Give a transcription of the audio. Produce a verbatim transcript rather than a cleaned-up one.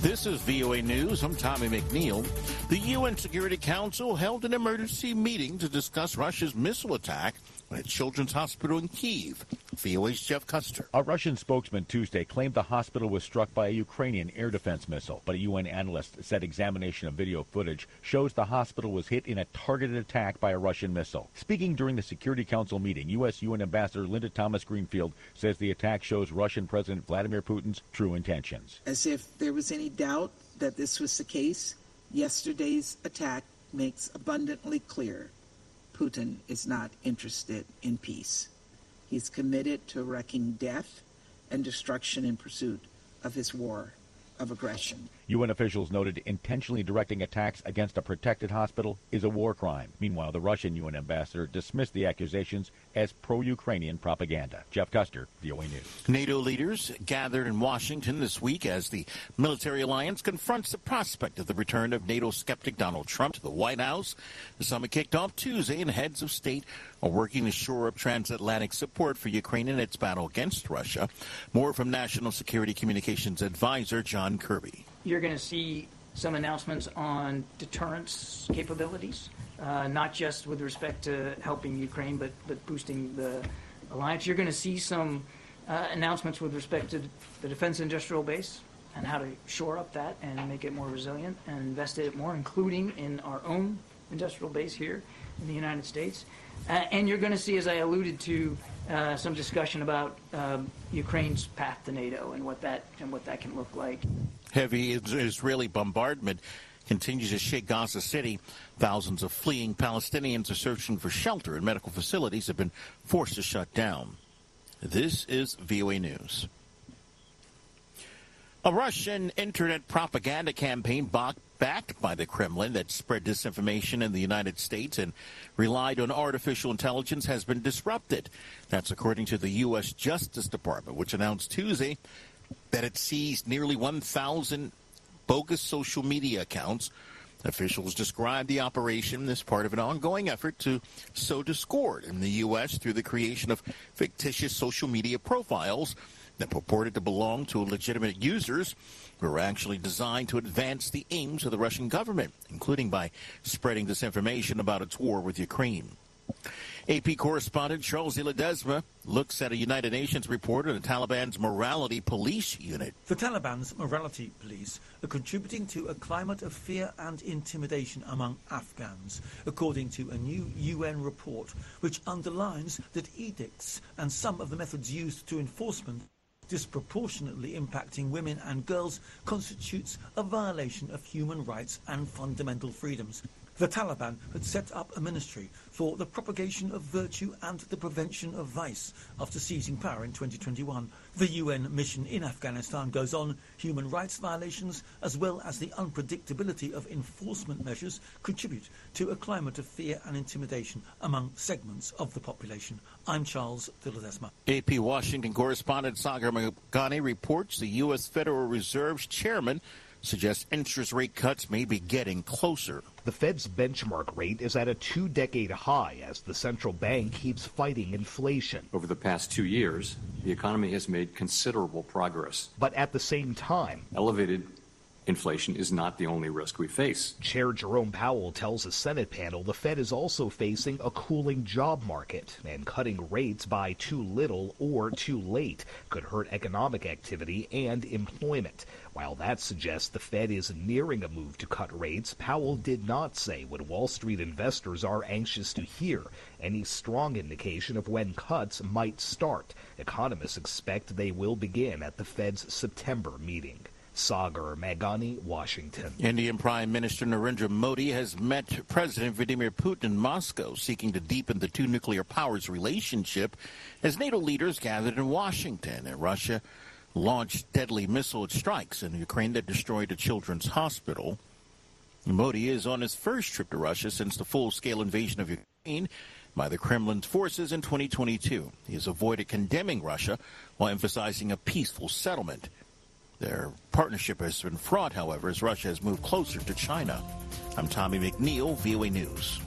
This is V O A News. I'm Tommy McNeil. The U N Security Council held an emergency meeting to discuss Russia's missile attack at a children's hospital in Kyiv. V O A's Jeff Custer. A Russian spokesman Tuesday claimed the hospital was struck by a Ukrainian air defense missile, but a U N analyst said examination of video footage shows the hospital was hit in a targeted attack by a Russian missile. Speaking during the Security Council meeting, U S U N Ambassador Linda Thomas-Greenfield says the attack shows Russian President Vladimir Putin's true intentions. As if there was any doubt that this was the case, yesterday's attack makes abundantly clear Putin is not interested in peace. He's committed to wreaking death and destruction in pursuit of his war of aggression. U N officials noted intentionally directing attacks against a protected hospital is a war crime. Meanwhile, the Russian U N ambassador dismissed the accusations as pro-Ukrainian propaganda. Jeff Custer, V O A News. NATO leaders gathered in Washington this week as the military alliance confronts the prospect of the return of NATO skeptic Donald Trump to the White House. The summit kicked off Tuesday, and heads of state are working to shore up transatlantic support for Ukraine in its battle against Russia. More from National Security Communications Advisor John Kirby. You're going to see some announcements on deterrence capabilities, uh, not just with respect to helping Ukraine, but, but boosting the alliance. You're going to see some uh, announcements with respect to the defense industrial base and how to shore up that and make it more resilient and invest in it more, including in our own industrial base here in the United States. Uh, and you're going to see, as I alluded to, uh, some discussion about um, Ukraine's path to NATO and what that and what that can look like. Heavy Israeli bombardment continues to shake Gaza City. Thousands of fleeing Palestinians are searching for shelter, and medical facilities have been forced to shut down. This is V O A News. A Russian internet propaganda campaign backed by the Kremlin that spread disinformation in the United States and relied on artificial intelligence has been disrupted. That's according to the U S Justice Department, which announced Tuesday that it seized nearly one thousand bogus social media accounts. Officials described the operation as part of an ongoing effort to sow discord in the U S through the creation of fictitious social media profiles that purported to belong to legitimate users who were actually designed to advance the aims of the Russian government, including by spreading disinformation about its war with Ukraine. A P correspondent Charles de Ledesma looks at a United Nations report on the Taliban's morality police unit. The Taliban's morality police are contributing to a climate of fear and intimidation among Afghans, according to a new U N report which underlines that edicts and some of the methods used to enforcement disproportionately impacting women and girls constitutes a violation of human rights and fundamental freedoms. The Taliban had set up a ministry for the propagation of virtue and the prevention of vice after seizing power in twenty twenty-one. The U N mission in Afghanistan goes on. Human rights violations, as well as the unpredictability of enforcement measures, contribute to a climate of fear and intimidation among segments of the population. I'm Charles de Ledesma. A P Washington correspondent Sagar Meghani reports the U S Federal Reserve's chairman suggests interest rate cuts may be getting closer. The Fed's benchmark rate is at a two-decade high as the central bank keeps fighting inflation. Over the past two years, the economy has made considerable progress. But at the same time, elevated inflation is not the only risk we face. Chair Jerome Powell tells a Senate panel the Fed is also facing a cooling job market, and cutting rates by too little or too late could hurt economic activity and employment. While that suggests the Fed is nearing a move to cut rates, Powell did not say what Wall Street investors are anxious to hear, any strong indication of when cuts might start. Economists expect they will begin at the Fed's September meeting. Sagar Meghani, Washington. Indian Prime Minister Narendra Modi has met President Vladimir Putin in Moscow, seeking to deepen the two nuclear powers' relationship as NATO leaders gathered in Washington. And Russia launched deadly missile strikes in Ukraine that destroyed a children's hospital. Modi is on his first trip to Russia since the full-scale invasion of Ukraine by the Kremlin's forces in twenty twenty-two. He has avoided condemning Russia while emphasizing a peaceful settlement. Their partnership has been fraught, however, as Russia has moved closer to China. I'm Tommy McNeil, V O A News.